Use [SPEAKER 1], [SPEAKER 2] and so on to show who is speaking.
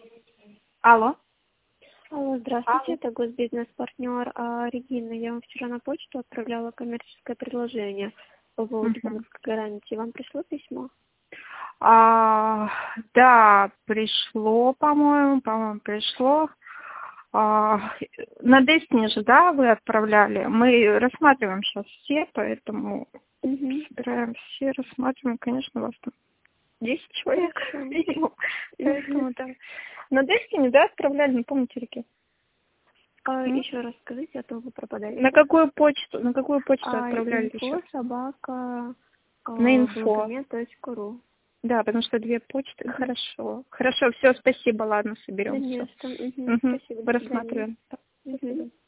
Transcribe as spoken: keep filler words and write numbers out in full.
[SPEAKER 1] Алло.
[SPEAKER 2] Алло, здравствуйте, это госбизнес-партнер а, Регина. Я вам вчера на почту отправляла коммерческое предложение по поводу
[SPEAKER 1] Мгм.
[SPEAKER 2] банковской гарантии. Вам пришло письмо?
[SPEAKER 1] А, да, пришло, по-моему, по-моему, пришло. А, на Destiny же, да, вы отправляли? Мы рассматриваем сейчас все, поэтому
[SPEAKER 2] Угу.
[SPEAKER 1] собираем все, рассматриваем, конечно, вас там десять человек,
[SPEAKER 2] Хорошо.
[SPEAKER 1] минимум. Поэтому, да. На Destiny, да, отправляли, не помните, реки?
[SPEAKER 2] А,
[SPEAKER 1] М?
[SPEAKER 2] еще раз скажите, а то вы пропадаете.
[SPEAKER 1] На какую почту, на какую почту
[SPEAKER 2] А,
[SPEAKER 1] отправляли
[SPEAKER 2] инфо
[SPEAKER 1] еще?
[SPEAKER 2] собака
[SPEAKER 1] На
[SPEAKER 2] а,
[SPEAKER 1] инфо.
[SPEAKER 2] благомет точка ру.
[SPEAKER 1] Да, потому что две почты.
[SPEAKER 2] Угу.
[SPEAKER 1] Хорошо. Хорошо, все, спасибо, ладно,
[SPEAKER 2] Да
[SPEAKER 1] соберем
[SPEAKER 2] не
[SPEAKER 1] все.
[SPEAKER 2] за что. Угу.
[SPEAKER 1] Угу.
[SPEAKER 2] Спасибо, до свидания.
[SPEAKER 1] Рассматриваем. До
[SPEAKER 2] Угу.
[SPEAKER 1] свидания.